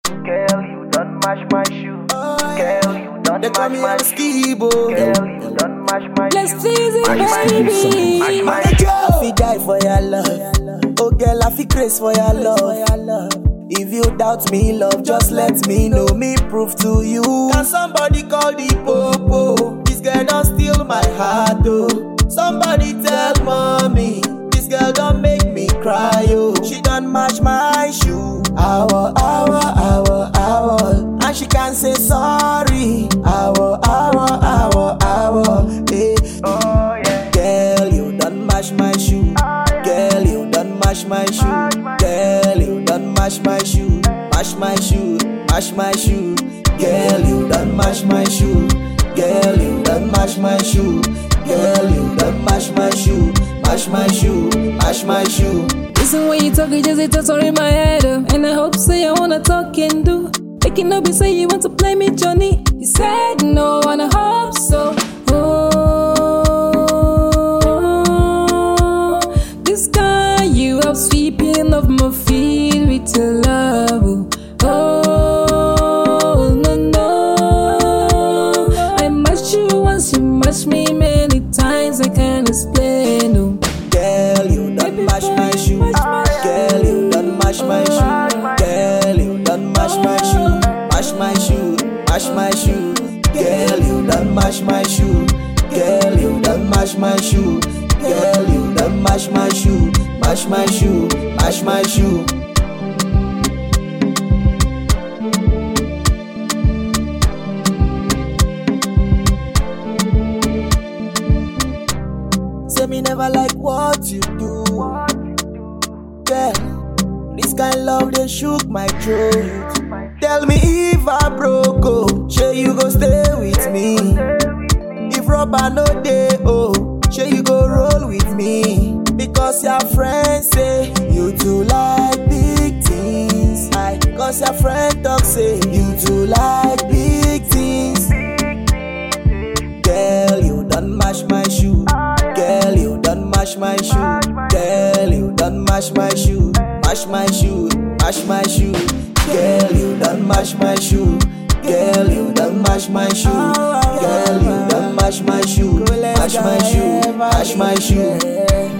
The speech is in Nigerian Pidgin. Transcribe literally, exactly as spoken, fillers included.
Girl, you done mash my shoe. Girl, you done They call mash me my El shoe. Skibo. Girl, you done mash my shoe. Let's tease it, Mash baby. my I shoe. fi die for your love. Oh girl, I fi craze for your love. If you doubt me, love, just let me know. Me prove to you. Can somebody call the popo? This girl don't steal my heart, oh. Somebody tell mommy. This girl don't make me cry, oh. She done match my shoe. Hour, hour, hour, hour. And she can't say sorry. Hour, hour, hour, hour. Hey. Oh yeah. Girl, you done mash my shoe. Girl, you done mash my shoe. Girl, you done mash my shoe. Mash my shoe, mash my shoe. Girl, you done mash my shoe. Girl, you done mash my shoe. Girl, you done mash my shoe. Mash my shoe, mash my shoe. Listen when you talk, it just it all in my head. Uh. And I hope say I wanna talk and do. Waking up and say you want to play me, Johnny. You said no, and I hope so. Oh, this guy you have sweeping off my feet with your love. Oh, no, no. I mashed you once, you mashed me many times. I can't explain. Oh. Girl, you done mash my shoe. Girl, you done mash my shoe. Girl, you done mash my shoe. Mash my shoe, mash my shoe. Girl, you done mash my shoe. Girl, you done mash my shoe. Girl, you done mash my shoe. Mash my shoe, mash my shoe. Say me never like what you do. Girl, this kind love they shook my throat. Tell me if I broke, oh, sure you go stay with me. If rubber no day, oh, sure you go roll with me. Because your friends say you too like big things. I, cause your friend talk say you too like big things. Girl, you done mash my shoe. Girl, you done mash my shoe. Girl, you done mash my shoe. Mash my shoe, mash my shoe. Girl, you done mash my shoe. Girl, you done mash my shoe. Girl, you done mash my shoe. Mash my shoe, mash my shoe.